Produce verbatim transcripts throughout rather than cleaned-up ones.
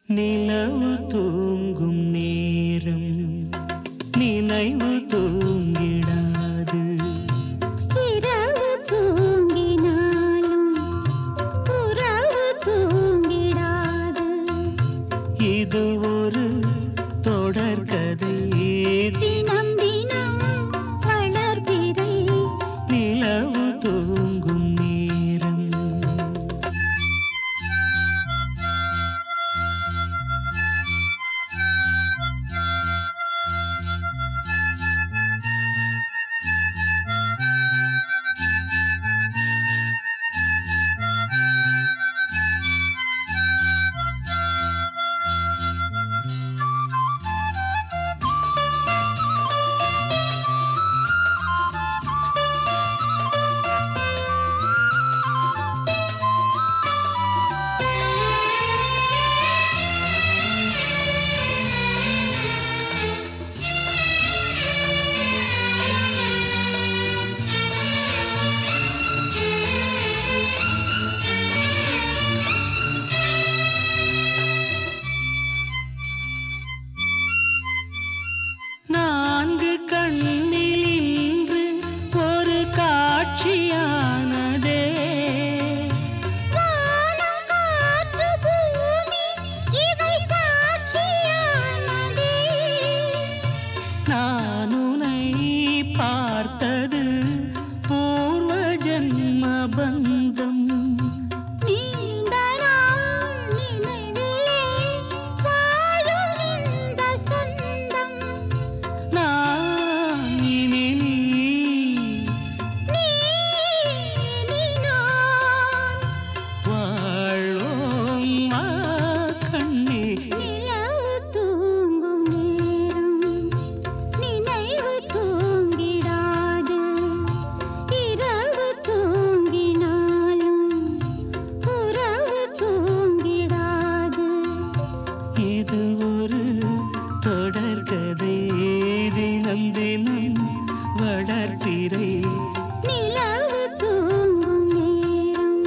நிலவு தூங்கும் நேரம் நினைவு தூங்கிடாது. இரவு தூங்கினாலும் உறவு தூங்கிடாது. இது ஒரு தொடர்கதை. தினம் தினம் வளர்பிறை நிலவு தூங்கும் நேரம். நான்கு கண்ணில் இன்று ஒரு காட்சியானதே. வானம் காற்று பூமி இவை சாட்சியானதே. நான் உன்னை பார்த்தது பூர்வ ஜன்ம பந்தம். நீண்ட நாள் நினைவிலே வாழும் இந்த சொந்தம். நான் இனி நீ நீ நீ நான் வாழ்வோம் மா கண்ணே. நிலவு தூங்கும் நேரம் நினைவு தூங்கிடாது. இரவு தூங்கினாலும் உறவு தூங்கிடாது. இது ஒரு தொடர்கதை. தினம் தினம் வளர்பிறை நிலவு தூங்கும் நேரம்.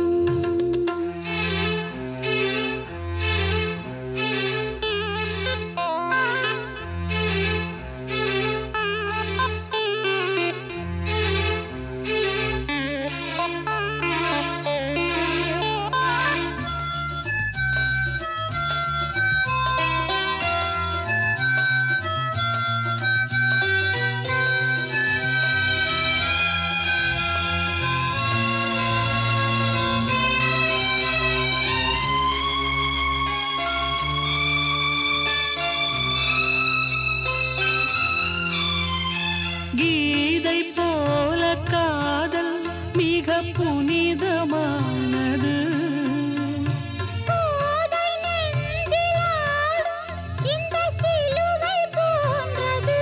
கீதை போல காதல் மிக புனிதமானது. கோதை நெஞ்சில் ஆடும் இந்த சிலுவை போன்றது.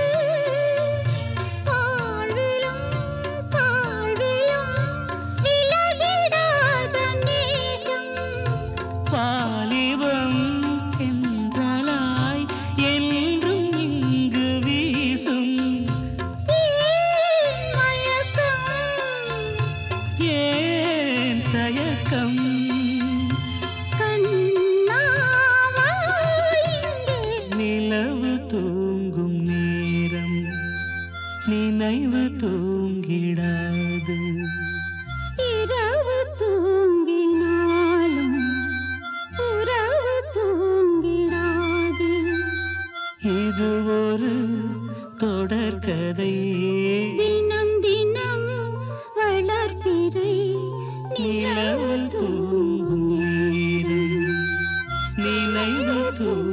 வாழ்விலும் தாழ்விலும் விலகிடாத நேசம். வாலிபம் என்றலாய் என்றும் இங்கு வீசும். ஏன் மயக்கம் ஏன் தயக்கம்? கண்ணாவா இங்கே. நிலவு தூங்கும் நேரம் நினைவு தூங்கிடாது. இரவு தூங்கினாலும் உறவு தூங்கிடாது. இது ஒரு தொடர்கதை. தினம் தினம் வளர்பிறை நிலவு தூங்கும் நேரம் நினைவு தூங்கும்